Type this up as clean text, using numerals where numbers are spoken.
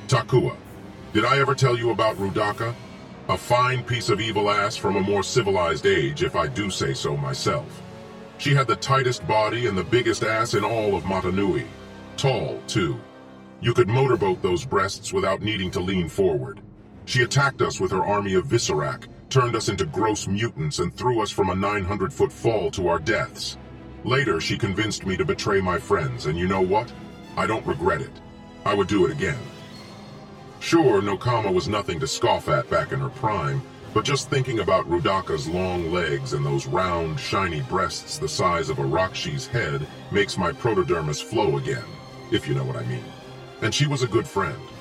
Takua, did I ever tell you about Rudaka? A fine piece of evil ass from a more civilized age, if I do say so myself. She had the tightest body and the biggest ass in all of Matanui. Tall, too. You could motorboat those breasts without needing to lean forward. She attacked us with her army of Visorak, turned us into gross mutants, and threw us from a 900-foot fall to our deaths. Later, she convinced me to betray my friends, and you know what? I don't regret it. I would do it again. Sure, Nokama was nothing to scoff at back in her prime, but just thinking about Rudaka's long legs and those round, shiny breasts the size of a Rakshi's head makes my protodermis flow again, if you know what I mean. And she was a good friend.